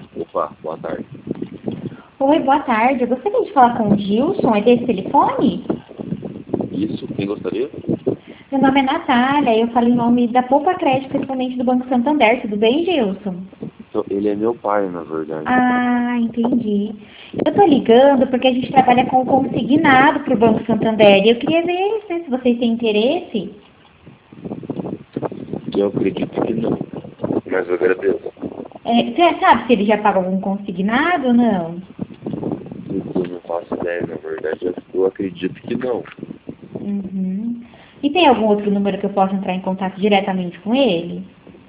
Opa, boa tarde. Oi, boa tarde. Eu gostaria de falar com o Gilson. É desse telefone? Isso, quem gostaria? Meu nome é Natália. Eu falo em nome da Poupa Crédito, correspondente do Banco Santander. Tudo bem, Gilson? Então, ele é meu pai, na verdade. Ah, entendi. Eu tô ligando porque a gente trabalha com consignado para o Banco Santander. E eu queria ver, né, se vocês têm interesse. Eu acredito que não, mas eu agradeço. Você sabe se ele já paga algum consignado ou não? Eu não faço ideia, na verdade, eu acredito que não. Uhum. E tem algum outro número que eu possa entrar em contato diretamente com ele?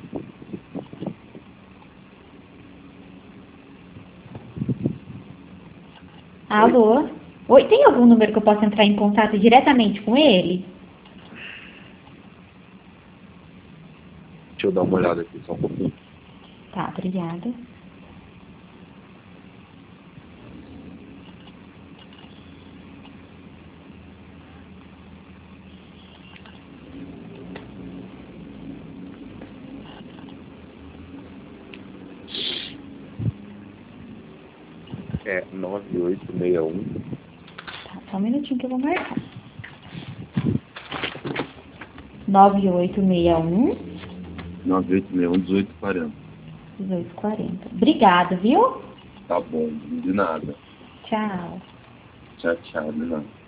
Oi? Alô? Oi, tem algum número que eu possa entrar em contato diretamente com ele? Deixa eu dar uma olhada aqui só um pouquinho. Tá, obrigada. É 9861. Tá, só um minutinho que eu vou marcar. 9861 9861 1840. Obrigada, viu? Tá bom, de nada. Tchau. Tchau, tchau, de nada.